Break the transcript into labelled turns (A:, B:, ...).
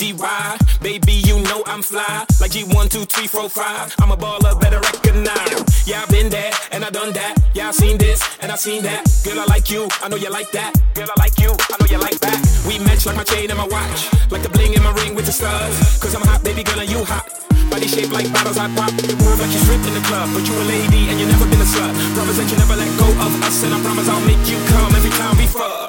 A: D-Y. Baby, you know I'm fly. Like G1, 2, 3, 4, 5. I'm a baller, better recognize. Yeah, I've been there, and I done that. Yeah, I seen this, and I seen that. Girl, I like you, I know you like that. Girl, I like you, I know you like that. We match like my chain and my watch. Like the bling in my ring with the stars. Cause I'm hot, baby girl, and you hot. Body shaped like bottles I pop. You move like you stripped in the club. But you a lady, and you never been a slut. Promise that you never let go of us. And I promise I'll make you come every time we fuck.